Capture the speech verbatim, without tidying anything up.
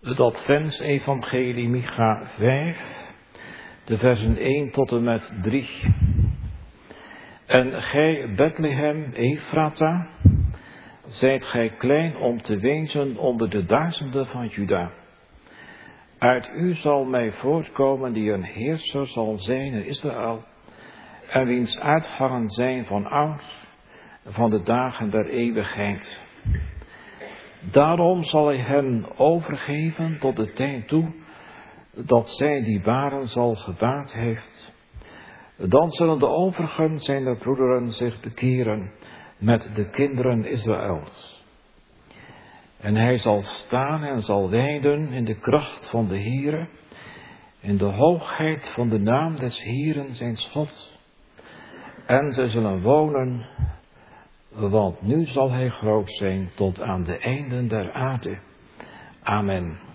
Het Advents-evangelie Micha vijf, de versen één tot en met drie. En gij, Bethlehem, Ephrata, zijt gij klein om te wezen onder de duizenden van Juda. Uit u zal mij voortkomen die een heerser zal zijn in Israël, en wiens uitgangen zijn van oud, van de dagen der eeuwigheid. Daarom zal hij hen overgeven tot de tijd toe, dat zij die baren zal gebaard heeft. Dan zullen de overigen zijner broederen zich bekeren met de kinderen Israëls. En hij zal staan en zal wijden in de kracht van de Heere, in de hoogheid van de naam des Heeren zijn God. En zij zullen wonen, want nu zal hij groot zijn tot aan de einden der aarde. Amen.